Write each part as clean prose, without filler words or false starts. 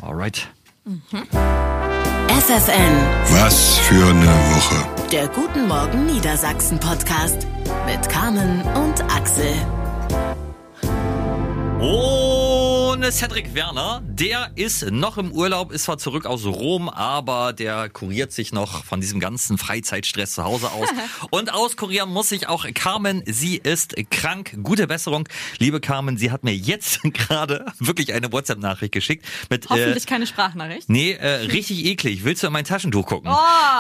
Alright. FFN. Was für eine Woche. Der Guten Morgen Niedersachsen Podcast mit Carmen und Axel. Ohne Cedric Werner, der ist noch im Urlaub, ist zwar zurück aus Rom, aber der kuriert sich noch von diesem ganzen Freizeitstress zu Hause aus. Und auskurieren muss sich auch Carmen, sie ist krank. Gute Besserung, liebe Carmen, sie hat mir jetzt gerade wirklich eine WhatsApp-Nachricht geschickt. Mit, hoffentlich keine Sprachnachricht. Nee, richtig eklig. Willst du in mein Taschentuch gucken?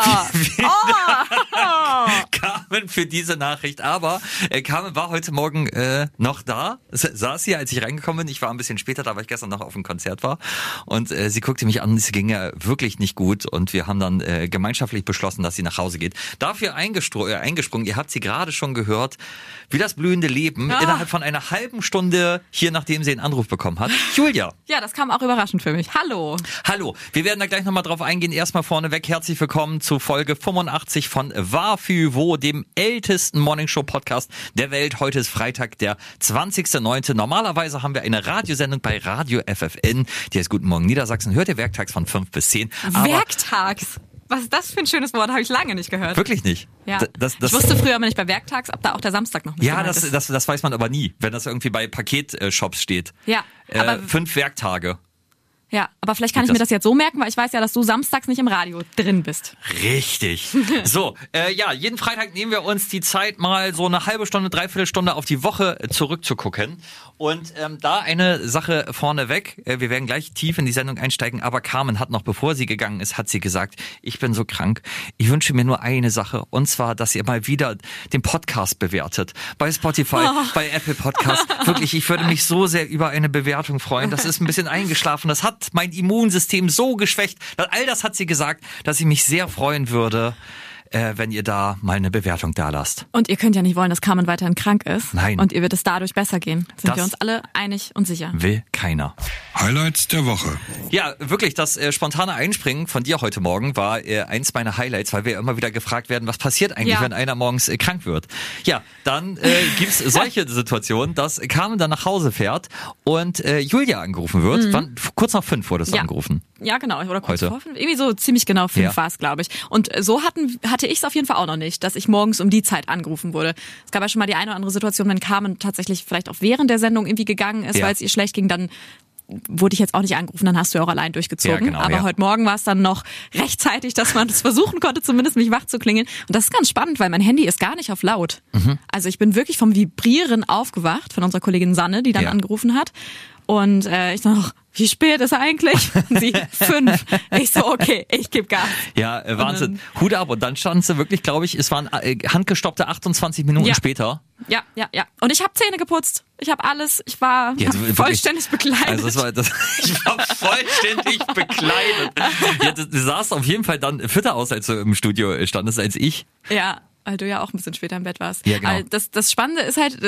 Carmen für diese Nachricht, aber Carmen war heute Morgen noch da, saß hier, als ich reingekommen bin. Ich war ein bisschen später da, weil ich gestern noch auf einem Konzert war. Und sie guckte mich an, es ging ja wirklich nicht gut. Und wir haben dann gemeinschaftlich beschlossen, dass sie nach Hause geht. Dafür eingesprungen, ihr habt sie gerade schon gehört, wie das blühende Leben innerhalb von einer halben Stunde hier, nachdem sie einen Anruf bekommen hat. Julia. Ja, das kam auch überraschend für mich. Hallo. Hallo. Wir werden da gleich nochmal drauf eingehen. Erstmal vorneweg herzlich willkommen zu Folge 85 von War-Für-Wo, dem ältesten Morningshow-Podcast der Welt. Heute ist Freitag, der 20.09. Normalerweise haben wir eine Radiosendung bei Radio FFN. Die heißt Guten Morgen Niedersachsen. Hört ihr werktags von 5 bis 10. Werktags? Was ist das für ein schönes Wort? Habe ich lange nicht gehört. Wirklich nicht? Ja. Ich wusste früher immer nicht bei Werktags, ob da auch der Samstag noch mit Ja, das weiß man aber nie, wenn das irgendwie bei Paketshops steht. Ja. Aber 5 Werktage. Ja, aber vielleicht kann ich mir das jetzt so merken, weil ich weiß ja, dass du samstags nicht im Radio drin bist. Richtig. So, jeden Freitag nehmen wir uns die Zeit, mal so eine halbe Stunde, dreiviertel auf die Woche zurückzugucken. Und da eine Sache vorneweg. Wir werden gleich tief in die Sendung einsteigen, aber Carmen hat noch, bevor sie gegangen ist, hat sie gesagt, ich bin so krank. Ich wünsche mir nur eine Sache, und zwar, dass ihr mal wieder den Podcast bewertet. Bei Spotify, bei Apple Podcast. Wirklich, ich würde mich so sehr über eine Bewertung freuen. Das ist ein bisschen eingeschlafen. Das hat mein Immunsystem so geschwächt. All das hat sie gesagt, dass ich mich sehr freuen würde, wenn ihr da mal eine Bewertung da lasst. Und ihr könnt ja nicht wollen, dass Carmen weiterhin krank ist. Nein. Und ihr wird es dadurch besser gehen. Sind wir uns alle einig und sicher. Will keiner. Highlights der Woche. Ja, wirklich, das spontane Einspringen von dir heute Morgen war eins meiner Highlights, weil wir immer wieder gefragt werden, was passiert eigentlich, wenn einer morgens krank wird. Ja, dann gibt's solche Situationen, dass Carmen dann nach Hause fährt und Julia angerufen wird. Wann, kurz nach 5 wurdest du angerufen. Ja, genau. Oder kurz Heute. vor 5. Irgendwie so ziemlich genau 5 war es, glaube ich. Und so hatte ich es auf jeden Fall auch noch nicht, dass ich morgens um die Zeit angerufen wurde. Es gab ja schon mal die eine oder andere Situation, wenn Carmen tatsächlich vielleicht auch während der Sendung irgendwie gegangen ist, weil es ihr schlecht ging, dann wurde ich jetzt auch nicht angerufen, dann hast du ja auch allein durchgezogen. Ja, genau, aber heute Morgen war es dann noch rechtzeitig, dass man es versuchen konnte, zumindest mich wach zu klingeln. Und das ist ganz spannend, weil mein Handy ist gar nicht auf laut. Also ich bin wirklich vom Vibrieren aufgewacht von unserer Kollegin Sanne, die dann angerufen hat. Und ich dachte noch, wie spät ist er eigentlich? Und sie, 5. Ich so, okay, ich gebe Gas. Ja, Wahnsinn. Hut ab. Und dann stand sie wirklich, glaube ich, es waren handgestoppte 28 Minuten später. Ja. Und ich habe Zähne geputzt. Ich habe alles. Ich war vollständig bekleidet. Also ich war vollständig bekleidet. Ja, du sahst auf jeden Fall dann fitter aus, als du im Studio standest, als ich. Ja, weil du ja auch ein bisschen später im Bett warst. Ja, genau. Das Spannende ist halt,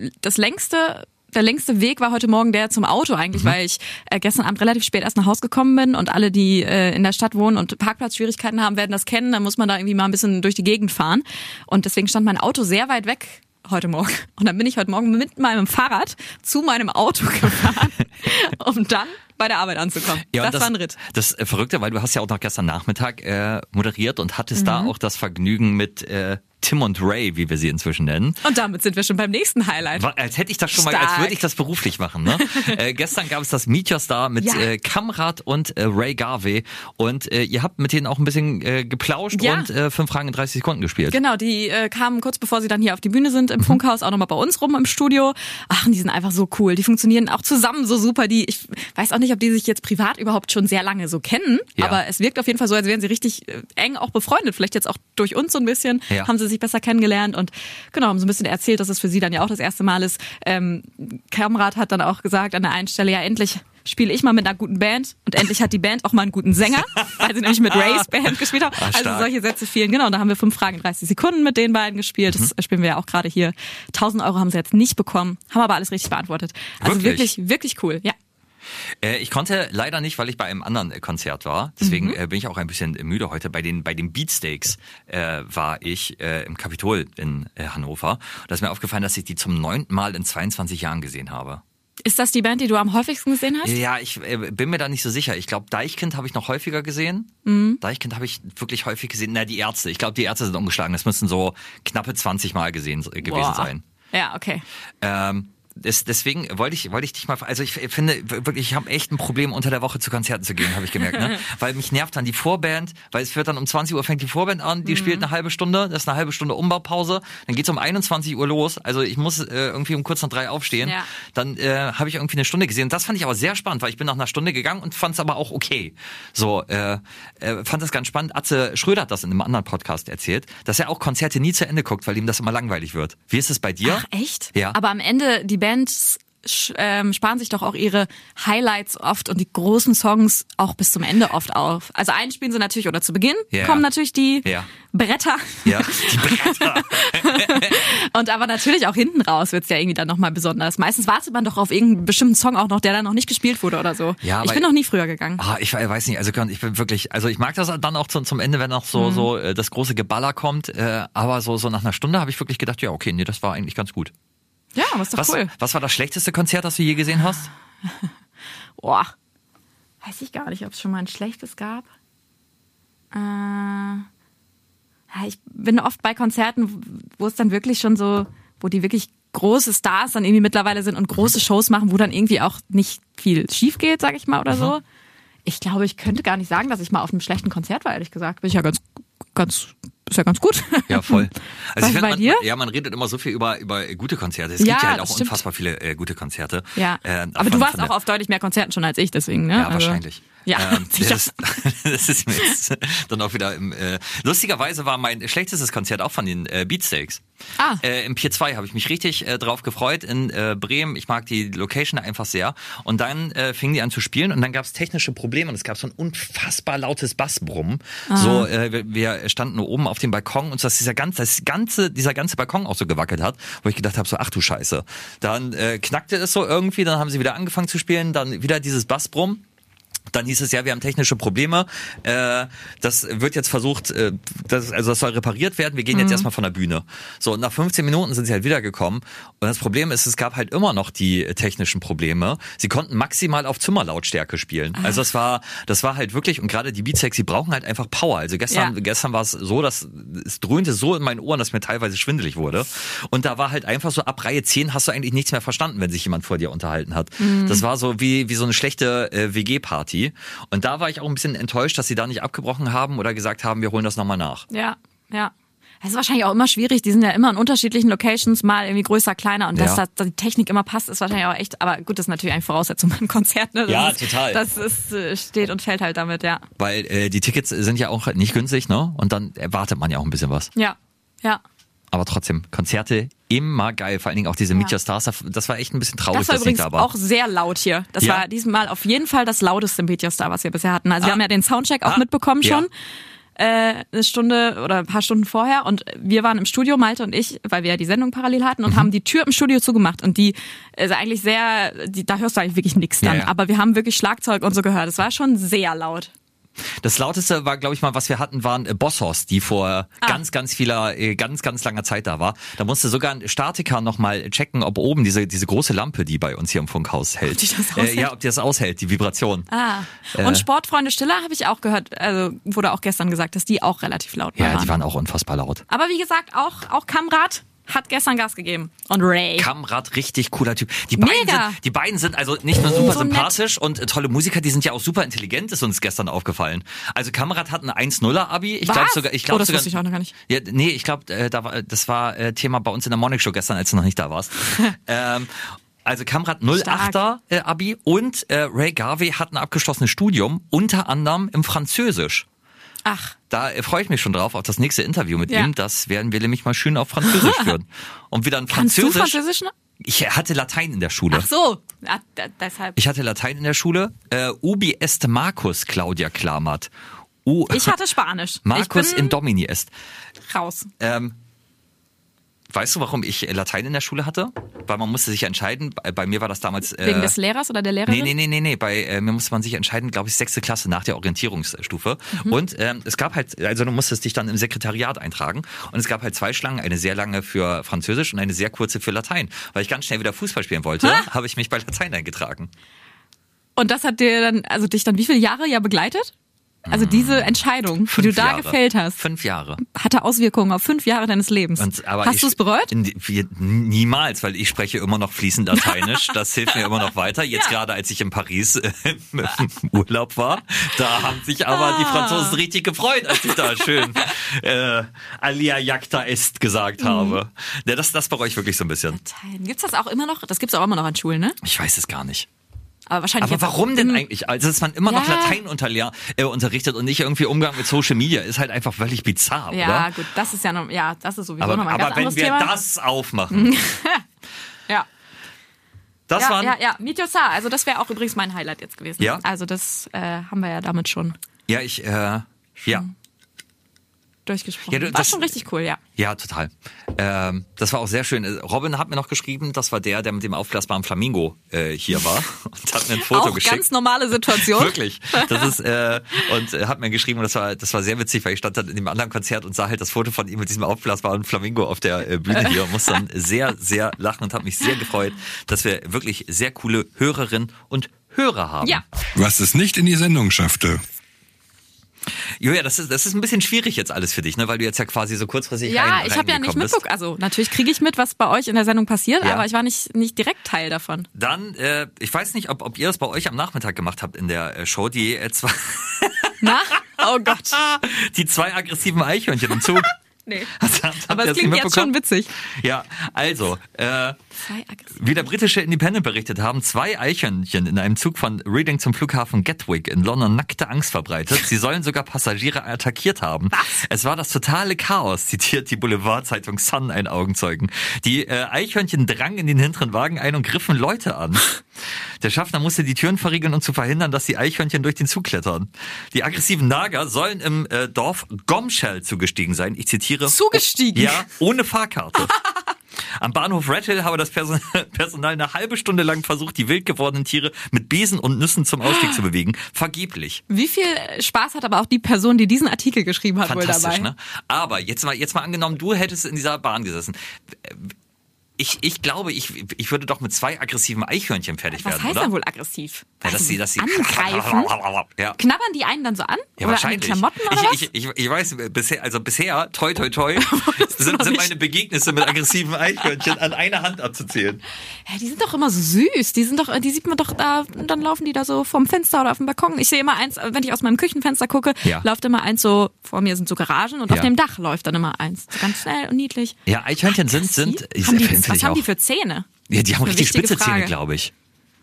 der längste Weg war heute Morgen der zum Auto eigentlich, weil ich gestern Abend relativ spät erst nach Hause gekommen bin und alle, die in der Stadt wohnen und Parkplatzschwierigkeiten haben, werden das kennen. Da muss man da irgendwie mal ein bisschen durch die Gegend fahren. Und deswegen stand mein Auto sehr weit weg heute Morgen. Und dann bin ich heute Morgen mit meinem Fahrrad zu meinem Auto gefahren, um dann bei der Arbeit anzukommen. Ja, das war ein Ritt. Das Verrückte, weil du hast ja auch noch gestern Nachmittag moderiert und hattest da auch das Vergnügen mit Tim und Ray, wie wir sie inzwischen nennen. Und damit sind wir schon beim nächsten Highlight. Als hätte ich das schon mal, als würde ich das beruflich machen. Ne? Gestern gab es das Meet Your Star mit Kamrat und Ray Garvey und ihr habt mit denen auch ein bisschen geplauscht und 5 Fragen in 30 Sekunden gespielt. Genau, die kamen kurz bevor sie dann hier auf die Bühne sind im Funkhaus auch nochmal bei uns rum im Studio. Ach, und die sind einfach so cool. Die funktionieren auch zusammen so super. Ich weiß auch nicht, ob die sich jetzt privat überhaupt schon sehr lange so kennen, aber es wirkt auf jeden Fall so, als wären sie richtig eng auch befreundet. Vielleicht jetzt auch durch uns so ein bisschen, haben sie sich besser kennengelernt und genau, haben so ein bisschen erzählt, dass es für sie dann ja auch das erste Mal ist. Kamrat hat dann auch gesagt an der einen Stelle, ja endlich spiele ich mal mit einer guten Band und endlich hat die Band auch mal einen guten Sänger, weil sie nämlich mit Rays Band gespielt haben. Also solche Sätze fielen. Genau, da haben wir 5 Fragen in 30 Sekunden mit den beiden gespielt. Das spielen wir ja auch gerade hier. 1.000 € haben sie jetzt nicht bekommen, haben aber alles richtig beantwortet. Also wirklich, wirklich cool, ja. Ich konnte leider nicht, weil ich bei einem anderen Konzert war. Deswegen bin ich auch ein bisschen müde heute. Bei den Beatsteaks war ich im Kapitol in Hannover. Da ist mir aufgefallen, dass ich die zum 9. Mal in 22 Jahren gesehen habe. Ist das die Band, die du am häufigsten gesehen hast? Ja, ich bin mir da nicht so sicher. Ich glaube, Deichkind habe ich noch häufiger gesehen. Deichkind habe ich wirklich häufig gesehen. Na, die Ärzte. Ich glaube, die Ärzte sind umgeschlagen. Das müssten so knappe 20 Mal gewesen sein. Ja, okay. Deswegen wollte ich dich mal, also ich finde wirklich, ich habe echt ein Problem, unter der Woche zu Konzerten zu gehen, habe ich gemerkt, ne? Weil mich nervt dann die Vorband, weil es wird dann um 20 Uhr fängt die Vorband an, die spielt eine halbe Stunde, das ist eine halbe Stunde Umbaupause, dann geht's um 21 Uhr los, also ich muss irgendwie um kurz nach 3 aufstehen, dann habe ich irgendwie eine Stunde gesehen und das fand ich aber sehr spannend, weil ich bin nach einer Stunde gegangen und fand es aber auch okay. So, fand das ganz spannend. Atze Schröder hat das in einem anderen Podcast erzählt, dass er auch Konzerte nie zu Ende guckt, weil ihm das immer langweilig wird. Wie ist es bei dir? Ach, echt? Ja. Aber am Ende, die Bands sparen sich doch auch ihre Highlights oft und die großen Songs auch bis zum Ende oft auf. Also einspielen sie natürlich, oder zu Beginn kommen natürlich die Bretter. Ja, die Bretter. Und aber natürlich auch hinten raus wird's ja irgendwie dann nochmal besonders. Meistens wartet man doch auf irgendeinen bestimmten Song auch noch, der dann noch nicht gespielt wurde oder so. Ja, ich bin noch nie früher gegangen. Ich weiß nicht, also ich bin wirklich, also ich mag das dann auch zum Ende, wenn noch so das große Geballer kommt, aber so nach einer Stunde habe ich wirklich gedacht, ja okay, nee, das war eigentlich ganz gut. Ja, aber ist doch cool. Was war das schlechteste Konzert, das du je gesehen hast? Boah, weiß ich gar nicht, ob es schon mal ein schlechtes gab. Ich bin oft bei Konzerten, wo es dann wirklich schon so, wo die wirklich große Stars dann irgendwie mittlerweile sind und große Shows machen, wo dann irgendwie auch nicht viel schief geht, sag ich mal, oder so. Ich glaube, ich könnte gar nicht sagen, dass ich mal auf einem schlechten Konzert war, ehrlich gesagt. Bin ich ja ganz ist ja ganz gut. Ja, voll. Also ich finde, man redet immer so viel über gute Konzerte. Es gibt ja halt auch unfassbar viele gute Konzerte. Ja. Aber du warst auch auf deutlich mehr Konzerten schon als ich, deswegen, ne? Ja, wahrscheinlich. Ja, das ist mir jetzt dann auch wieder lustigerweise war mein schlechtestes Konzert auch von den Beatsteaks. Im Pier 2 habe ich mich richtig drauf gefreut in Bremen. Ich mag die Location einfach sehr. Und dann fingen die an zu spielen und dann gab es technische Probleme und es gab so ein unfassbar lautes Bassbrummen. So, wir standen oben auf dem Balkon und dass dieser ganze Balkon auch so gewackelt hat, wo ich gedacht habe, so ach du Scheiße. Dann knackte es so irgendwie, dann haben sie wieder angefangen zu spielen, dann wieder dieses Bassbrummen. Dann hieß es ja, wir haben technische Probleme. Das wird jetzt versucht, das soll repariert werden. Wir gehen jetzt erstmal von der Bühne. So, und nach 15 Minuten sind sie halt wiedergekommen. Und das Problem ist, es gab halt immer noch die technischen Probleme. Sie konnten maximal auf Zimmerlautstärke spielen. Also das war halt wirklich, und gerade die Beatsteaks, sie brauchen halt einfach Power. Also gestern war es so, dass es dröhnte so in meinen Ohren, dass mir teilweise schwindelig wurde. Und da war halt einfach so, ab Reihe 10 hast du eigentlich nichts mehr verstanden, wenn sich jemand vor dir unterhalten hat. Das war so wie so eine schlechte WG-Party. Und da war ich auch ein bisschen enttäuscht, dass sie da nicht abgebrochen haben oder gesagt haben, wir holen das nochmal nach. Ja. Das ist wahrscheinlich auch immer schwierig. Die sind ja immer in unterschiedlichen Locations, mal irgendwie größer, kleiner. Und dass die Technik immer passt, ist wahrscheinlich auch echt, aber gut, das ist natürlich eine Voraussetzung beim Konzert. Ne? Total. Das steht und fällt halt damit, ja. Weil die Tickets sind ja auch nicht günstig, ne? Und dann erwartet man ja auch ein bisschen was. Ja. Aber trotzdem, Konzerte immer geil. Vor allen Dingen auch diese Meet Your Stars. Das war echt ein bisschen traurig, das war übrigens nicht da war. Auch sehr laut hier. Das war diesmal auf jeden Fall das lauteste Meet Your Star, was wir bisher hatten. Also wir haben ja den Soundcheck auch mitbekommen schon. Eine Stunde oder ein paar Stunden vorher. Und wir waren im Studio, Malte und ich, weil wir ja die Sendung parallel hatten und haben die Tür im Studio zugemacht. Und die ist eigentlich da hörst du eigentlich wirklich nichts dann. Ja. Aber wir haben wirklich Schlagzeug und so gehört. Es war schon sehr laut. Das lauteste war, glaube ich mal, was wir hatten, waren Bosshorst, die vor ganz langer Zeit da war. Da musste sogar ein Statiker nochmal checken, ob oben diese große Lampe, die bei uns hier im Funkhaus hält. Ob die das aushält? Ob die das aushält, die Vibration. Und Sportfreunde Stiller habe ich auch gehört, also wurde auch gestern gesagt, dass die auch relativ laut waren. Ja, die waren auch unfassbar laut. Aber wie gesagt, auch Kamrat hat gestern Gas gegeben. Und Ray. Kamrat, richtig cooler Typ. Die beiden sind also nicht nur super so sympathisch und tolle Musiker, die sind ja auch super intelligent, ist uns gestern aufgefallen. Also Kamrat hat ein 1-0er-Abi. Ich glaube sogar. Das wusste ich auch noch gar nicht. Ja, nee, ich glaube, das war Thema bei uns in der Morning Show gestern, als du noch nicht da warst. Also Kamrat 08er Abi und Ray Garvey hat ein abgeschlossenes Studium, unter anderem im Französisch. Ach. Da freue ich mich schon drauf, auf das nächste Interview mit ihm. Das werden wir nämlich mal schön auf Französisch führen. Und wieder ein Französisch. Kannst du Französisch noch? Ich hatte Latein in der Schule. Ach so, ja, deshalb. Ich hatte Latein in der Schule. Ubi est Marcus, Claudia Klammert. Ich hatte Spanisch. Marcus in Domini est. Raus. Weißt du, warum ich Latein in der Schule hatte? Weil man musste sich entscheiden. Bei mir war das damals... Wegen des Lehrers oder der Lehrerin? Nee. Bei mir musste man sich entscheiden, glaube ich, 6. Klasse nach der Orientierungsstufe. Und es gab halt, also du musstest dich dann im Sekretariat eintragen. Und es gab halt 2 Schlangen, eine sehr lange für Französisch und eine sehr kurze für Latein. Weil ich ganz schnell wieder Fußball spielen wollte, habe ich mich bei Latein eingetragen. Und das hat dir dann, also dich dann wie viele Jahre begleitet? Also diese Entscheidung, die du da gefällt hast. 5 Jahre. Hatte Auswirkungen auf 5 Jahre deines Lebens. Hast du es bereut? Niemals, weil ich spreche immer noch fließend Lateinisch. Das hilft mir immer noch weiter. Jetzt gerade, als ich in Paris im Urlaub war, da haben sich aber die Franzosen richtig gefreut, als ich da schön Alia jacta est gesagt habe. Ja, das bereue ich wirklich so ein bisschen. Latein. Gibt's das auch immer noch? Das gibt's auch immer noch an Schulen, ne? Ich weiß es gar nicht. Aber wahrscheinlich. Aber warum denn eigentlich? Also, dass man immer noch Latein unterrichtet und nicht irgendwie Umgang mit Social Media, ist halt einfach völlig bizarr, oder? Ja, gut, das ist ja noch, das ist sowieso nochmal ein ganz anderes Thema. Aber wenn wir das aufmachen. Ja. Das waren. Ja, Meet Your Star. Also, das wäre auch übrigens mein Highlight jetzt gewesen. Ja. Also, das haben wir ja damit schon. Ja, durchgesprochen. Ja, war schon richtig cool, ja. Ja, total. Das war auch sehr schön. Robin hat mir noch geschrieben, das war der mit dem aufblasbaren Flamingo hier war und hat mir ein Foto auch geschickt. Ganz normale Situation. Wirklich. Das ist und hat mir geschrieben, das war sehr witzig, weil ich stand dann in dem anderen Konzert und sah halt das Foto von ihm mit diesem aufblasbaren Flamingo auf der Bühne hier und musste dann sehr, sehr lachen und habe mich sehr gefreut, dass wir wirklich sehr coole Hörerinnen und Hörer haben. Ja. Was es nicht in die Sendung schaffte. Julia, das ist ein bisschen schwierig jetzt alles für dich, ne, weil du jetzt ja quasi so kurzfristig Ja, ich habe ja nicht mitbekommen. Also natürlich kriege ich mit, was bei euch in der Sendung passiert, aber ich war nicht direkt Teil davon. Dann, ich weiß nicht, ob ihr das bei euch am Nachmittag gemacht habt in der Show, die zwei... Na? Oh Gott. Die 2 aggressiven Eichhörnchen im Zug. Nee. Habt aber es klingt jetzt schon witzig. Ja, also, wie der britische Independent berichtet haben, 2 Eichhörnchen in einem Zug von Reading zum Flughafen Gatwick in London nackte Angst verbreitet. Sie sollen sogar Passagiere attackiert haben. Was? Es war das totale Chaos, zitiert die Boulevardzeitung Sun einen Augenzeugen. Die Eichhörnchen drangen in den hinteren Wagen ein und griffen Leute an. Der Schaffner musste die Türen verriegeln, um zu verhindern, dass die Eichhörnchen durch den Zug klettern. Die aggressiven Nager sollen im Dorf Gomshall zugestiegen sein. Ich zitiere. Zugestiegen? Ja, ohne Fahrkarte. Am Bahnhof Redhill habe das Personal eine halbe Stunde lang versucht, die wild gewordenen Tiere mit Besen und Nüssen zum Ausstieg zu bewegen. Vergeblich. Wie viel Spaß hat aber auch die Person, die diesen Artikel geschrieben hat, wohl dabei? Ne? Aber jetzt mal angenommen, du hättest in dieser Bahn gesessen. Ich glaube, ich würde doch mit 2 aggressiven Eichhörnchen fertig werden, oder? Was heißt denn wohl aggressiv? Ja, dass sie angreifen? Ja. Knabbern die einen dann so an? Ja, oder wahrscheinlich. An den Klamotten oder was? Ich weiß, bisher, toi, sind meine Begegnisse mit aggressiven Eichhörnchen an einer Hand abzuzählen. Ja, die sind doch immer so süß. Die sieht man doch da, dann laufen die da so vom Fenster oder auf dem Balkon. Ich sehe immer eins, wenn ich aus meinem Küchenfenster gucke, läuft immer eins so, vor mir sind so Garagen und auf dem Dach läuft dann immer eins. So ganz schnell und niedlich. Ja, Eichhörnchen sind was haben die für Zähne? Ja, die haben richtig spitze Frage. Zähne, glaube ich.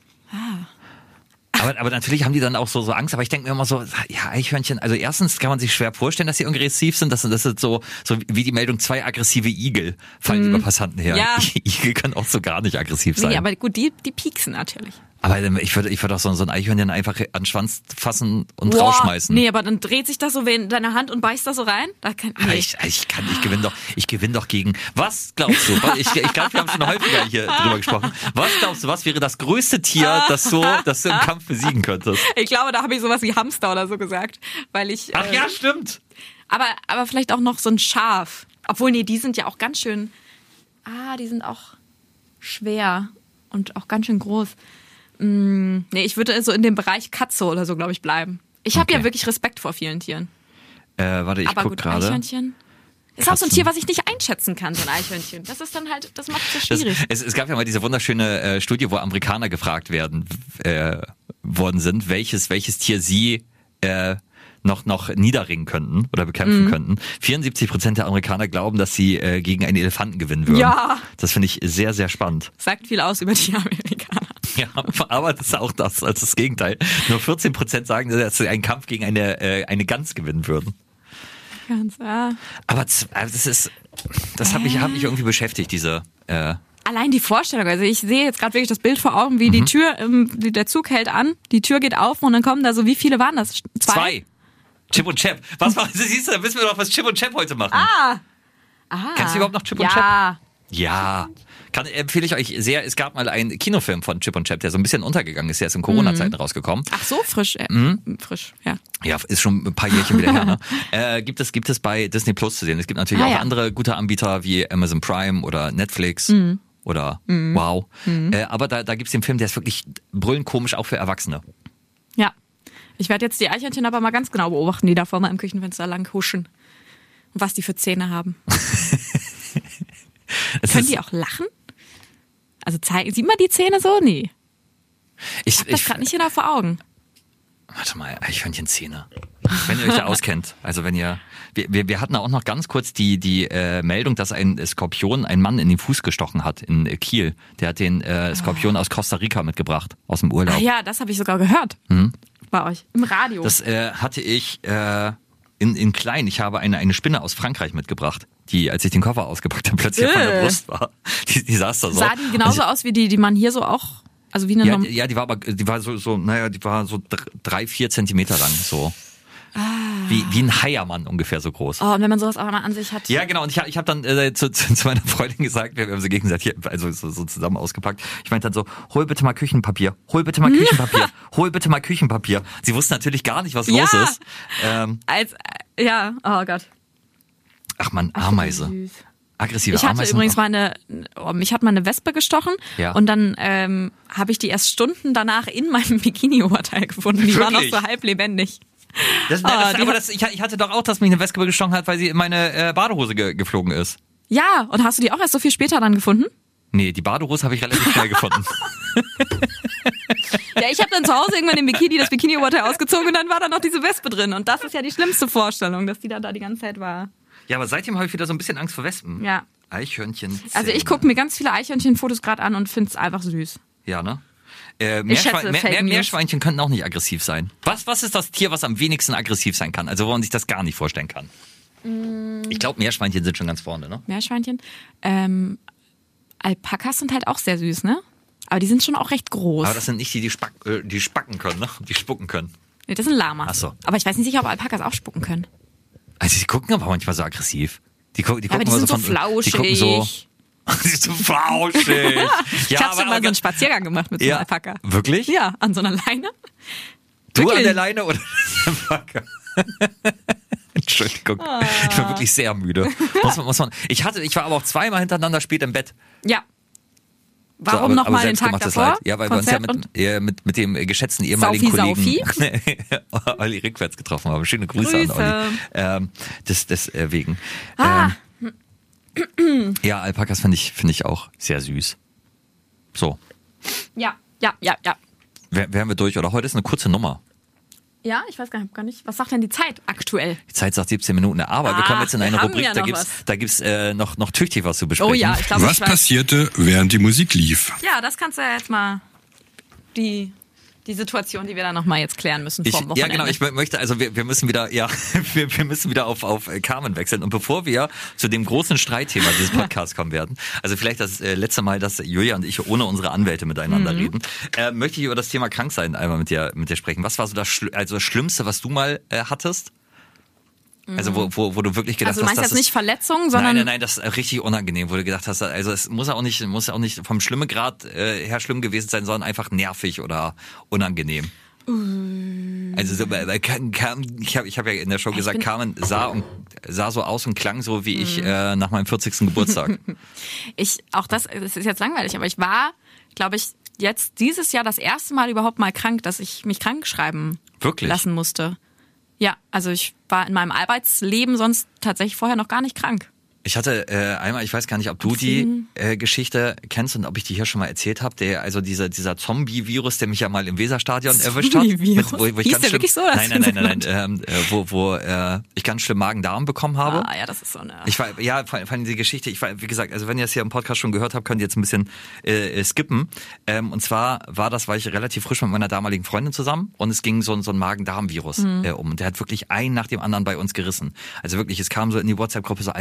Aber natürlich haben die dann auch so Angst. Aber ich denke mir immer so, ja, Eichhörnchen, also erstens kann man sich schwer vorstellen, dass sie aggressiv sind. Das ist so wie die Meldung, 2 aggressive Igel fallen über Passanten her. Ja. Igel können auch so gar nicht aggressiv sein. Nee, aber gut, die pieksen natürlich. Aber ich würde auch so ein Eichhörnchen einfach an den Schwanz fassen und rausschmeißen. Nee, aber dann dreht sich das so in deine Hand und beißt das so rein? Ich gewinne doch gegen. Was glaubst du? Ich glaube, wir haben schon häufiger hier drüber gesprochen. Was glaubst du, was wäre das größte Tier, das du im Kampf besiegen könntest? Ich glaube, da habe ich sowas wie Hamster oder so gesagt, weil ich. Ach ja, stimmt. Aber vielleicht auch noch so ein Schaf. Obwohl, nee, die sind ja auch ganz schön. Die sind auch schwer und auch ganz schön groß. Nee, ich würde so in dem Bereich Katze oder so, glaube ich, bleiben. Ich habe ja wirklich Respekt vor vielen Tieren. Warte, ich guck gerade. Eichhörnchen ist auch so ein Tier, was ich nicht einschätzen kann, so ein Eichhörnchen. Das ist dann halt, das macht es so schwierig. Es gab ja mal diese wunderschöne Studie, wo Amerikaner gefragt worden sind, welches Tier sie noch niederringen könnten oder bekämpfen könnten. 74% der Amerikaner glauben, dass sie gegen einen Elefanten gewinnen würden. Ja. Das finde ich sehr, sehr spannend. Sagt viel aus über die Amerikaner. Ja, aber das ist auch das Gegenteil. Nur 14% sagen, dass sie einen Kampf gegen eine Gans gewinnen würden. Gans, ja. Aber das hat mich irgendwie beschäftigt, diese... Allein die Vorstellung, also ich sehe jetzt gerade wirklich das Bild vor Augen, wie die Tür, der Zug hält an, die Tür geht auf und dann kommen da so, wie viele waren das? 2? Chip und Chap. Was machen Sie? Siehst du, da wissen wir doch, was Chip und Chap heute machen. Kennst du überhaupt noch Chip und Chap? Ja. Ja, empfehle ich euch sehr. Es gab mal einen Kinofilm von Chip und Chap, der so ein bisschen untergegangen ist. Der ist in Corona-Zeiten rausgekommen. Ach so, frisch. Frisch, ja. Ja, ist schon ein paar Jährchen wieder her. Ne? Gibt es bei Disney Plus zu sehen. Es gibt natürlich auch andere gute Anbieter wie Amazon Prime oder Netflix oder Wow. Aber da gibt's den Film, der ist wirklich brüllend komisch, auch für Erwachsene. Ja. Ich werde jetzt die Eichhörnchen aber mal ganz genau beobachten, die da vor meinem Küchenfenster lang huschen. Und was die für Zähne haben. Können die auch lachen? Also sieht man die Zähne so? Nee. Ich hab das gerade nicht genau vor Augen. Warte mal, Eichhörnchenzähne. Wenn ihr euch da auskennt. Also wenn ihr, wir hatten auch noch ganz kurz die Meldung, dass ein Skorpion einen Mann in den Fuß gestochen hat in Kiel. Der hat den Skorpion aus Costa Rica mitgebracht, aus dem Urlaub. Ah ja, das habe ich sogar gehört. Bei euch, im Radio. Das hatte ich in klein. Ich habe eine Spinne aus Frankreich mitgebracht, die, als ich den Koffer ausgepackt habe, plötzlich auf meiner Brust war. Die saß da so. Sah die genauso aus wie die man hier so auch, also wie eine ja, die war so 3-4 Zentimeter lang, so. Wie ein Heiermann ungefähr so groß. Oh, und wenn man sowas auch mal an sich hat. Ja, genau. Und ich habe dann zu meiner Freundin gesagt, wir haben sie gegenseitig also so zusammen ausgepackt. Ich meinte dann so, hol bitte mal Küchenpapier, hol bitte mal Küchenpapier, hol bitte mal Küchenpapier. Sie wusste natürlich gar nicht, was los ist. Oh Gott. Ach man, Ameise. Süß. Aggressive Ich hatte Ameisen. übrigens mich hat mal eine Wespe gestochen und dann habe ich die erst Stunden danach in meinem Bikini-Oberteil gefunden. Die war noch so halb lebendig. Ich hatte doch auch, dass mich eine Wespe gestochen hat, weil sie in meine Badehose geflogen ist. Ja, und hast du die auch erst so viel später dann gefunden? Nee, die Badehose habe ich relativ schnell gefunden. Ja, ich habe dann zu Hause irgendwann das Bikini-Oberteil ausgezogen und dann war da noch diese Wespe drin. Und das ist ja die schlimmste Vorstellung, dass die dann da die ganze Zeit war. Ja, aber seitdem habe ich wieder so ein bisschen Angst vor Wespen. Ja. Eichhörnchen. Also ich gucke mir ganz viele Eichhörnchen-Fotos gerade an und finde es einfach süß. Ja, ne? Fake News. Meerschweinchen könnten auch nicht aggressiv sein. Was ist das Tier, was am wenigsten aggressiv sein kann? Also wo man sich das gar nicht vorstellen kann. Ich glaube, Meerschweinchen sind schon ganz vorne, ne? Meerschweinchen. Alpakas sind halt auch sehr süß, ne? Aber die sind schon auch recht groß. Aber das sind nicht die spacken können, ne? Die spucken können. Nee, das sind Lamas. Ach so. Aber ich weiß nicht sicher, ob Alpakas auch spucken können. Also die gucken aber manchmal so aggressiv. Die gucken aber die immer sind so von, flauschig. Die gucken so... Die sind so flauschig. Ich habe schon mal so einen Spaziergang gemacht mit so einem Alpaka. Wirklich? Ja, an so einer Leine. Du Wirklich? an der Leine oder der Alpaka? Entschuldigung, ich bin wirklich sehr müde. Muss man. Ich war aber auch zweimal hintereinander spät im Bett. Ja. Warum nochmal den Tag davor? Leid. Ja, weil Konzert wir uns mit dem geschätzten ehemaligen Kollegen Olli rückwärts getroffen haben. Schöne Grüße. An Olli. Deswegen. Ja, Alpakas finde ich auch sehr süß. So. Ja. Wären wir durch, oder? Heute ist eine kurze Nummer. Ja, ich weiß gar nicht. Was sagt denn die Zeit aktuell? Die Zeit sagt 17 Minuten. Aber wir kommen jetzt in eine Rubrik, ja da gibt's noch tüchtig was zu besprechen. Oh ja, ich glaube, Was passierte, während die Musik lief? Ja, das kannst du ja jetzt mal die Situation, die wir dann nochmal jetzt klären müssen vorm Wochenende. Ja, genau, ich möchte, also wir müssen wieder, wir müssen wieder auf Carmen wechseln. Und bevor wir zu dem großen Streitthema dieses Podcasts kommen werden, also vielleicht das letzte Mal, dass Julia und ich ohne unsere Anwälte miteinander reden, möchte ich über das Thema Kranksein einmal mit dir sprechen. Was war so das Schlimmste, was du mal hattest? Also wo du wirklich gedacht hast, also du meinst jetzt nicht Verletzungen, sondern... Nein, das ist richtig unangenehm, wo du gedacht hast, also es muss auch nicht vom Schlimmegrad her schlimm gewesen sein, sondern einfach nervig oder unangenehm. Also so, ich habe ja in der Show gesagt, Carmen sah so aus und klang so wie ich nach meinem 40. Geburtstag. Das ist jetzt langweilig, aber ich war, glaube ich, jetzt dieses Jahr das erste Mal überhaupt mal krank, dass ich mich krank schreiben lassen musste. Ja, also ich war in meinem Arbeitsleben sonst tatsächlich vorher noch gar nicht krank. Ich hatte einmal, ich weiß gar nicht, ob du die Geschichte kennst und ob ich die hier schon mal erzählt habe, dieser Zombie-Virus, der mich ja mal im Weserstadion erwischt hat. Hieß der wirklich so? Nein, wo ich ganz schlimm Magen-Darm bekommen habe. Ah ja, das ist so eine... Vor allem die Geschichte, wie gesagt, also wenn ihr es hier im Podcast schon gehört habt, könnt ihr jetzt ein bisschen skippen. Und zwar war ich relativ frisch mit meiner damaligen Freundin zusammen und es ging so ein Magen-Darm-Virus um. Und der hat wirklich einen nach dem anderen bei uns gerissen. Also wirklich, es kam so in die WhatsApp-Gruppe so, Alter, mir geht es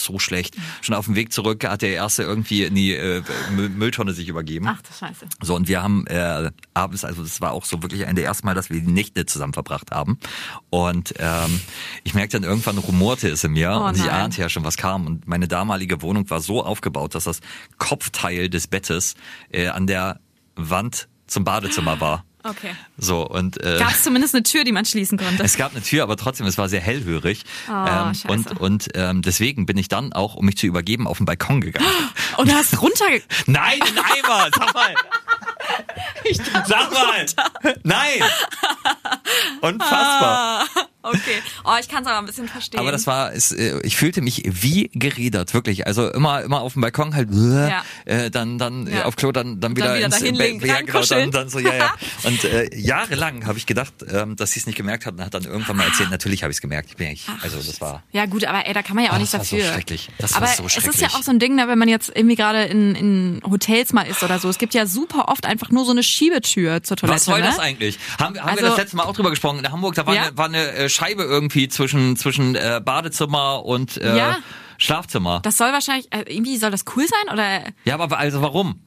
so schlecht. Schon auf dem Weg zurück hat der Erste irgendwie in die Mülltonne sich übergeben. Ach, das Scheiße. So, und wir haben abends, also das war auch so wirklich ein der ersten Mal, dass wir die Nächte zusammen verbracht haben. Und ich merkte dann irgendwann, rumorte es in mir und ich ahnte ja schon, was kam. Und meine damalige Wohnung war so aufgebaut, dass das Kopfteil des Bettes an der Wand zum Badezimmer war. Okay. So, und gab es zumindest eine Tür, die man schließen konnte? Es gab eine Tür, aber trotzdem, es war sehr hellhörig. Scheiße. Und deswegen bin ich dann auch, um mich zu übergeben, auf den Balkon gegangen. Und du hast Nein, in Eimer! Sag mal! Sag mal! Nein! Unfassbar. Okay. Ich kann es aber ein bisschen verstehen. Aber das war, ich fühlte mich wie gerädert, wirklich. Also immer auf dem Balkon halt, dann auf Klo, dann wieder ins Bett. Ja, genau, dann so, ja. Und jahrelang habe ich gedacht, dass sie es nicht gemerkt hat und hat dann irgendwann mal erzählt, natürlich habe ich es gemerkt. Das war... Ja gut, aber da kann man ja auch nichts dafür. Das war so schrecklich. Das war so schrecklich. Es ist ja auch so ein Ding, ne, wenn man jetzt irgendwie gerade in Hotels mal ist oder so. Es gibt ja super oft einfach nur so eine Schiebetür zur Toilette. Was soll das ne? eigentlich? Haben wir das letzte Mal auch drüber gesprochen. In Hamburg, da war eine Scheibe irgendwie zwischen Badezimmer und Schlafzimmer. Das soll wahrscheinlich, irgendwie soll das cool sein, oder? Ja, aber also warum?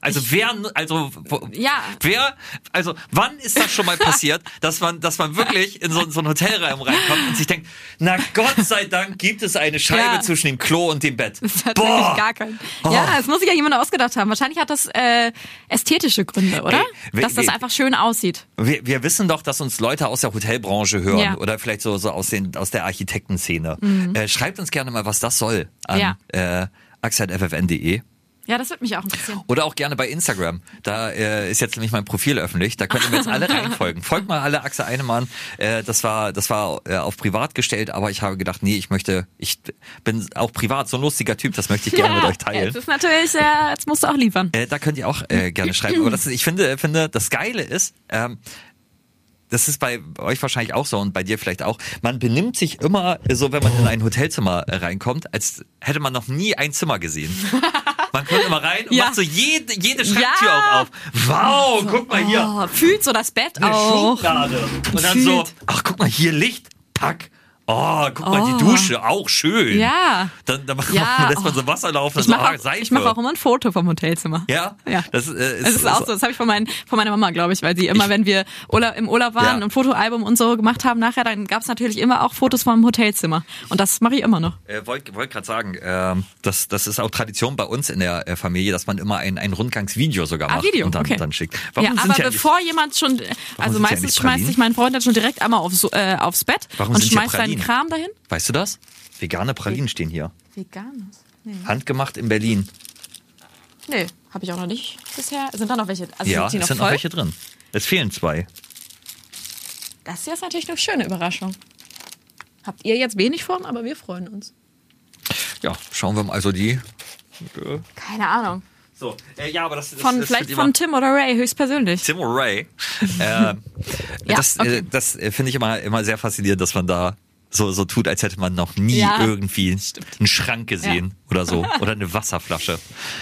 Wann ist das schon mal passiert, dass man wirklich in so einen Hotelraum reinkommt und sich denkt, na Gott sei Dank gibt es eine Scheibe zwischen dem Klo und dem Bett. Das hat wirklich gar keinen. Ja, das muss sich ja jemand ausgedacht haben. Wahrscheinlich hat das ästhetische Gründe, oder? Dass das einfach schön aussieht. Wir wissen doch, dass uns Leute aus der Hotelbranche hören oder vielleicht so aus der Architektenszene. Schreibt uns gerne mal, was das soll. An axel@ffn.de. Ja, das würde mich auch interessieren. Oder auch gerne bei Instagram. Da ist jetzt nämlich mein Profil öffentlich. Da könnt ihr mir jetzt alle reinfolgen. Folgt mal alle Axel Einemann. Das war auf privat gestellt, aber ich habe gedacht, nee, ich bin auch privat so ein lustiger Typ, das möchte ich gerne mit euch teilen. Das ist natürlich, jetzt musst du auch liefern. Da könnt ihr auch gerne schreiben. Aber ich finde, das Geile ist, das ist bei euch wahrscheinlich auch so und bei dir vielleicht auch. Man benimmt sich immer so, wenn man in ein Hotelzimmer reinkommt, als hätte man noch nie ein Zimmer gesehen. Man kommt immer rein und macht so jede Schranktür auch auf. Wow, guck mal hier. Fühlt so das Bett eine auch. Schublade. Und dann so, ach guck mal, hier Licht, pack. Oh, guck mal, die Dusche, auch schön. Ja. Dann lässt man so Wasser laufen. Ich mache auch immer ein Foto vom Hotelzimmer. Ja? Ja. Das ist auch so. Das habe ich von meiner Mama, glaube ich, weil sie immer, wenn wir im Urlaub waren, ein Fotoalbum und so gemacht haben nachher, dann gab es natürlich immer auch Fotos vom Hotelzimmer. Und das mache ich immer noch. Wollte gerade sagen, das ist auch Tradition bei uns in der Familie, dass man immer ein Rundgangsvideo sogar macht und dann schickt. Warum aber bevor jemand schon, also meistens schmeißt sich mein Freund dann schon direkt einmal aufs Bett und schmeißt seinen Kram dahin. Weißt du das? Vegane Pralinen stehen hier. Veganes? Nee. Handgemacht in Berlin. Nee, habe ich auch noch nicht bisher. Sind da noch welche? Also ja, es sind noch welche drin. Es fehlen 2. Das hier ist natürlich eine schöne Überraschung. Habt ihr jetzt wenig von, aber wir freuen uns. Ja, schauen wir mal. Also die... Keine Ahnung. So, aber das vielleicht von Tim oder Ray höchstpersönlich. Tim oder Ray. Das finde ich immer sehr faszinierend, dass man da so tut, als hätte man noch nie irgendwie einen Schrank gesehen oder so. Oder eine Wasserflasche.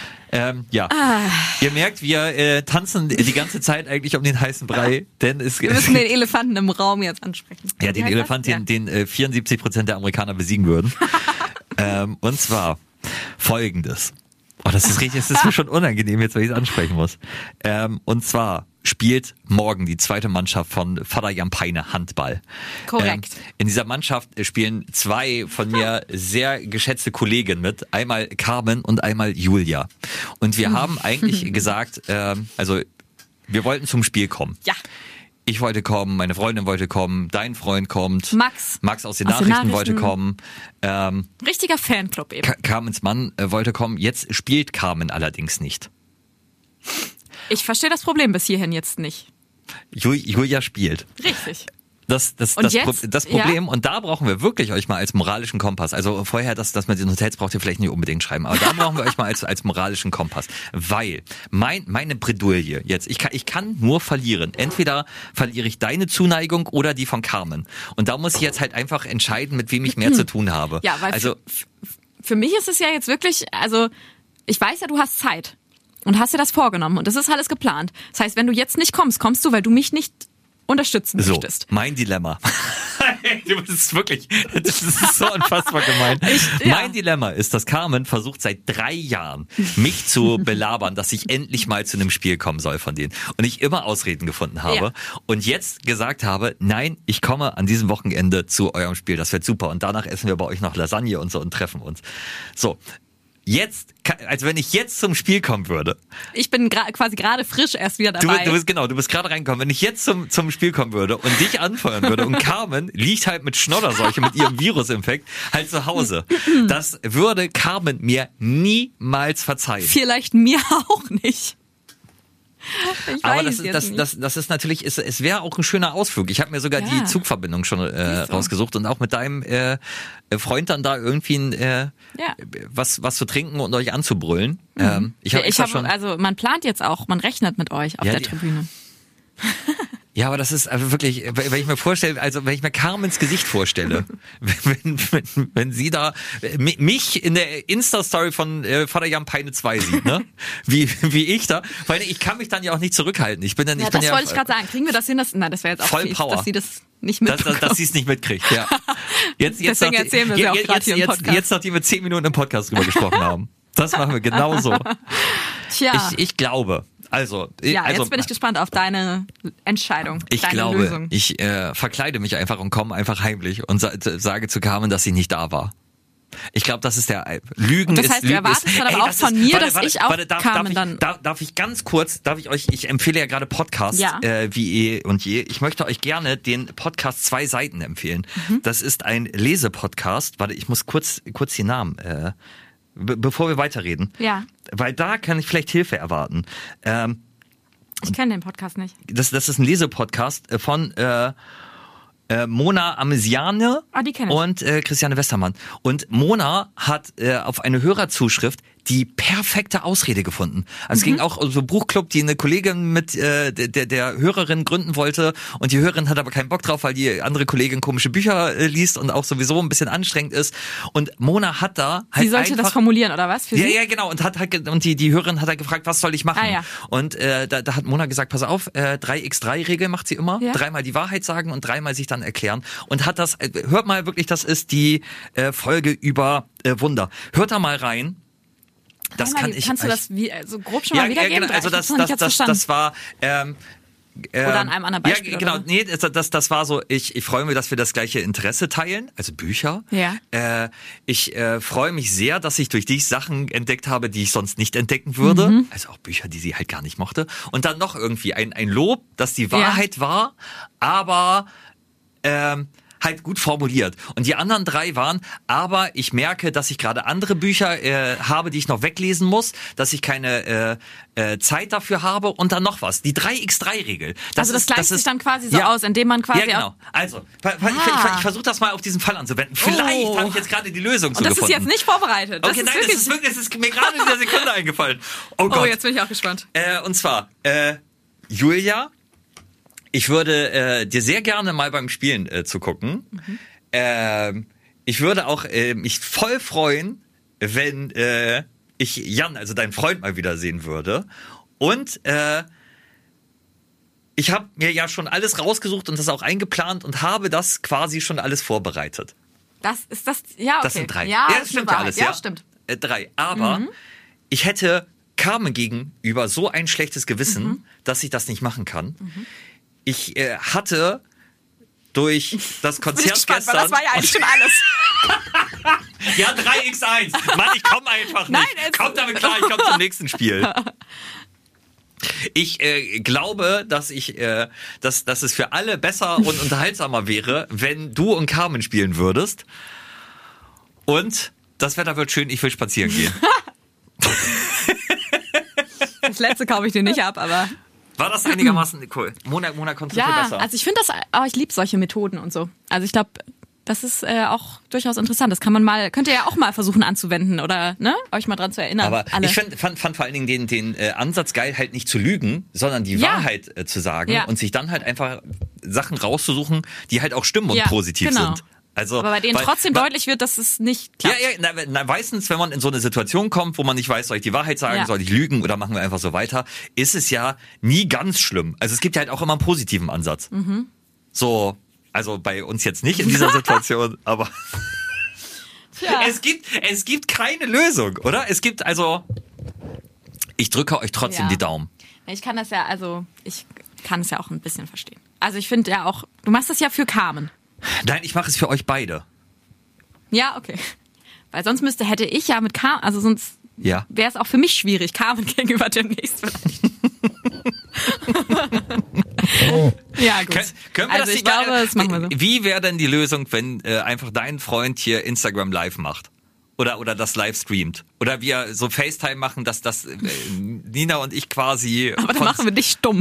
Ihr merkt, wir tanzen die ganze Zeit eigentlich um den heißen Brei, denn wir müssen den Elefanten im Raum jetzt ansprechen. Ja, den Elefanten, den 74% der Amerikaner besiegen würden. Und zwar Folgendes. Oh, das ist richtig, es ist mir schon unangenehm jetzt, wenn ich es ansprechen muss. Und zwar spielt morgen die zweite Mannschaft von Vater Jan Peine Handball. Korrekt. In dieser Mannschaft spielen 2 von mir sehr geschätzte Kolleginnen mit. Einmal Carmen und einmal Julia. Und wir haben eigentlich gesagt, wir wollten zum Spiel kommen. Ja. Ich wollte kommen, meine Freundin wollte kommen, dein Freund kommt. Max aus den Nachrichten wollte kommen. Richtiger Fanclub eben. Carmens Mann wollte kommen. Jetzt spielt Carmen allerdings nicht. Ich verstehe das Problem bis hierhin jetzt nicht. Julia spielt. Richtig. Das Problem, und da brauchen wir wirklich euch mal als moralischen Kompass. Also vorher, das mit den Hotels braucht ihr vielleicht nicht unbedingt schreiben, aber da brauchen wir euch mal als moralischen Kompass. Weil meine Bredouille jetzt, ich kann nur verlieren. Entweder verliere ich deine Zuneigung oder die von Carmen. Und da muss ich jetzt halt einfach entscheiden, mit wem ich mehr zu tun habe. Ja, weil für mich ist es ja jetzt wirklich, also ich weiß ja, du hast Zeit und hast dir das vorgenommen und das ist alles geplant. Das heißt, wenn du jetzt nicht kommst du, weil du mich nicht unterstützen möchtest. Mein Dilemma. Du bist wirklich, das ist so unfassbar gemein. Mein Dilemma ist, dass Carmen versucht seit 3 Jahren, mich zu belabern, dass ich endlich mal zu einem Spiel kommen soll von denen. Und ich immer Ausreden gefunden habe. Ja. Und jetzt gesagt habe, nein, ich komme an diesem Wochenende zu eurem Spiel. Das wird super. Und danach essen wir bei euch noch Lasagne und so und treffen uns. So. Jetzt, also wenn ich jetzt zum Spiel kommen würde. Ich bin quasi gerade frisch erst wieder dabei. Du bist gerade reingekommen. Wenn ich jetzt zum Spiel kommen würde und dich anfeuern würde und Carmen liegt halt mit Schnodderseuche, mit ihrem Virusinfekt halt zu Hause. Das würde Carmen mir niemals verzeihen. Vielleicht mir auch nicht. Ich Aber weiß jetzt nicht. das ist natürlich, es wäre auch ein schöner Ausflug. Ich habe mir sogar die Zugverbindung schon rausgesucht und auch mit deinem Freund dann da irgendwie was zu trinken und euch anzubrüllen. Also man plant jetzt auch, man rechnet mit euch auf der Tribüne. Ja, aber das ist also wirklich, wenn ich mir vorstelle, also wenn ich mir Carmens Gesicht vorstelle, wenn sie da mich in der Insta-Story von Vater Jan Peine 2 sieht, ne? Wie ich da, weil ich kann mich dann ja auch nicht zurückhalten. Das wollte ich gerade sagen. Kriegen wir das hin? Das wäre jetzt auch voll fies, Power. dass sie das nicht mitbekommt. Dass sie es nicht mitkriegt, ja. Deswegen erzählen wir es ja auch gerade hier im Podcast. Jetzt, nachdem wir 10 Minuten im Podcast drüber gesprochen haben. Das machen wir genauso. Tja. Ich glaube. Jetzt bin ich gespannt auf deine Entscheidung, Lösung. Ich verkleide mich einfach und komme einfach heimlich und sage zu Carmen, dass sie nicht da war. Ich glaube, das ist der Lügen. Und das heißt, du erwartest dann aber auch von mir, dass ich auch Carmen dann... Darf ich ganz kurz, ich empfehle ja gerade Podcasts, wie eh und je. Ich möchte euch gerne den Podcast 2 Seiten empfehlen. Das ist ein Lesepodcast. Warte, ich muss kurz die Namen... bevor wir weiterreden. Ja. Weil da kann ich vielleicht Hilfe erwarten. Ich kenne den Podcast nicht. Das ist ein Lesepodcast von Mona Amesiane und Christiane Westermann. Und Mona hat auf eine Hörerzuschrift die perfekte Ausrede gefunden. Also es ging auch um so Buchclub, die eine Kollegin mit der Hörerin gründen wollte und die Hörerin hat aber keinen Bock drauf, weil die andere Kollegin komische Bücher liest und auch sowieso ein bisschen anstrengend ist. Und Mona hat da halt sie sollte das formulieren, oder was? Für sie? Ja, genau. Und die Hörerin hat halt gefragt, was soll ich machen? Ah, ja. Und da hat Mona gesagt, pass auf, 3x3-Regel macht sie immer. Ja. 3-mal die Wahrheit sagen und 3-mal sich dann erklären. Und hat das, hört mal wirklich, das ist die Folge über Wunder. Hört da mal rein. Das kannst du das so grob schon mal wiedergeben? Genau, also das war oder an einem anderen Beispiel. Ja, genau. Oder? Nee, das war so, ich freue mich, dass wir das gleiche Interesse teilen, also Bücher. Ja. Ich freue mich sehr, dass ich durch dich Sachen entdeckt habe, die ich sonst nicht entdecken würde. Also auch Bücher, die sie halt gar nicht mochte. Und dann noch irgendwie ein Lob, dass die Wahrheit war, aber halt gut formuliert. Und die anderen 3 waren, aber ich merke, dass ich gerade andere Bücher habe, die ich noch weglesen muss, dass ich keine Zeit dafür habe und dann noch was. Die 3x3-Regel. Also das gleicht sich dann quasi so aus, indem man quasi... Ja, genau. Also, ich versuche das mal auf diesen Fall anzuwenden. Vielleicht habe ich jetzt gerade die Lösung gefunden. Und das ist jetzt nicht vorbereitet. Okay, nein, das ist mir gerade in der Sekunde eingefallen. Oh Gott. Oh, jetzt bin ich auch gespannt. Und zwar, Julia... Ich würde dir sehr gerne mal beim Spielen zugucken. Ich würde auch mich voll freuen, wenn ich Jan, also deinen Freund, mal wiedersehen würde. Und ich habe mir ja schon alles rausgesucht und das auch eingeplant und habe das quasi schon alles vorbereitet. Das ist das, ja, okay. Das sind 3. Ja, das stimmt ja alles. Ja, stimmt. 3. Aber ich hätte Carmen gegenüber so ein schlechtes Gewissen, dass ich das nicht machen kann. Ich hatte durch das Konzert gespannt, gestern... Weil das war ja eigentlich schon alles. Ja, 3x1. Mann, ich komme einfach nicht. Nein, kommt damit klar, ich komme zum nächsten Spiel. Ich glaube, dass es für alle besser und unterhaltsamer wäre, wenn du und Carmen spielen würdest. Und das Wetter wird schön, ich will spazieren gehen. Das letzte kaufe ich dir nicht ab, aber... War das einigermaßen cool? Mona konntest du viel besser. Ja, also ich finde das, ich liebe solche Methoden und so. Also ich glaube, das ist auch durchaus interessant. Das könnt ihr ja auch mal versuchen anzuwenden oder euch mal dran zu erinnern. Aber ich fand vor allen Dingen den Ansatz geil, halt nicht zu lügen, sondern die Wahrheit zu sagen und sich dann halt einfach Sachen rauszusuchen, die halt auch stimmen und positiv sind. Also, aber bei denen trotzdem deutlich wird, dass es nicht klappt. Ja, meistens, wenn man in so eine Situation kommt, wo man nicht weiß, soll ich die Wahrheit sagen, soll ich lügen oder machen wir einfach so weiter, ist es ja nie ganz schlimm. Also es gibt ja halt auch immer einen positiven Ansatz. So, Also bei uns jetzt nicht in dieser Situation, aber Tja. es gibt keine Lösung, oder? Ich drücke euch trotzdem die Daumen. Ich kann es ja auch ein bisschen verstehen. Also ich finde ja auch, du machst das ja für Carmen. Nein, ich mache es für euch beide. Ja, okay. Weil sonst hätte ich ja mit Carmen, also sonst wäre es auch für mich schwierig, Carmen gegenüber demnächst vielleicht. Ja, gut. Können wir also das ich glaube, das machen wir so. Wie wäre denn die Lösung, wenn einfach dein Freund hier Instagram live macht? Oder das live streamt? Oder wir so FaceTime machen, dass das Nina und ich quasi... Aber dann machen wir dich stumm.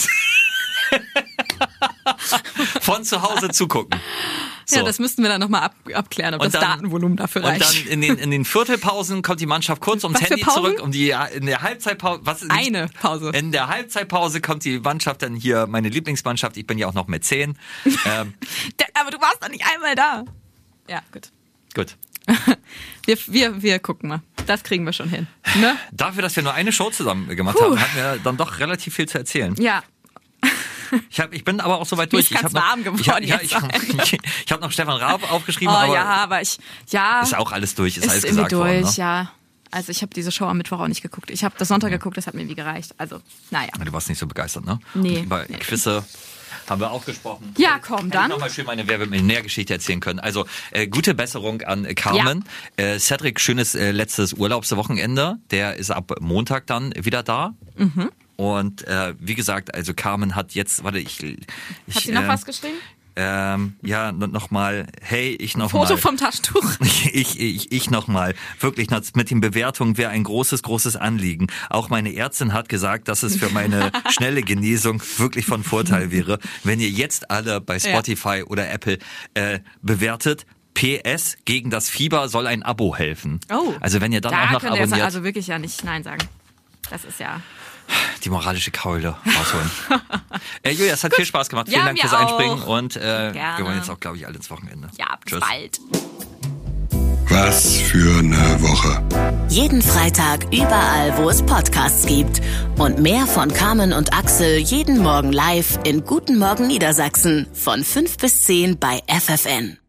Von zu Hause zugucken. So. Ja, das müssten wir dann nochmal abklären, ob das Datenvolumen dafür reicht. Und dann in den Viertelpausen kommt die Mannschaft kurz ums Handy zurück, in der Halbzeitpause. Eine Pause. In der Halbzeitpause kommt die Mannschaft dann hier, meine Lieblingsmannschaft, ich bin ja auch noch Mäzen. Aber du warst doch nicht einmal da. Ja, gut. Gut. Wir gucken mal. Das kriegen wir schon hin. Ne? Dafür, dass wir nur eine Show zusammen gemacht haben, hatten wir dann doch relativ viel zu erzählen. Ja. Ich bin aber auch soweit durch. Ich habe warm geworden. Ich habe noch Stefan Raab aufgeschrieben. Aber ist auch alles durch, ist alles gesagt durch, worden. Ne? Ja. Also ich habe diese Show am Mittwoch auch nicht geguckt. Ich habe das Sonntag geguckt, das hat mir wie gereicht. Also, naja. Du warst nicht so begeistert, ne? Nee. Und über Quizze haben wir auch gesprochen. Ja, komm, dann. Ich nochmal schön meine Wer-wird-Millionär-Geschichte erzählen können. Also, gute Besserung an Carmen. Ja. Cedric, schönes letztes Urlaubswochenende. Der ist ab Montag dann wieder da. Mhm. Und wie gesagt, also Carmen hat jetzt, hat sie noch was geschrieben? Ja, nochmal, hey, ich nochmal. Foto vom Taschentuch. Ich nochmal. Wirklich, mit den Bewertungen wäre ein großes Anliegen. Auch meine Ärztin hat gesagt, dass es für meine schnelle Genesung wirklich von Vorteil wäre, wenn ihr jetzt alle bei Spotify oder Apple bewertet. PS, gegen das Fieber soll ein Abo helfen. Oh. Also wenn ihr dann auch noch abonniert. Also wirklich ja nicht Nein sagen. Das ist ja... Die moralische Keule rausholen. Julia, es hat viel Spaß gemacht. Vielen Dank fürs Einspringen. Und wir wollen jetzt auch, glaube ich, alle ins Wochenende. Ja, bis bald. Was für eine Woche. Jeden Freitag überall, wo es Podcasts gibt. Und mehr von Carmen und Axel jeden Morgen live in Guten Morgen Niedersachsen von 5 bis 10 bei FFN.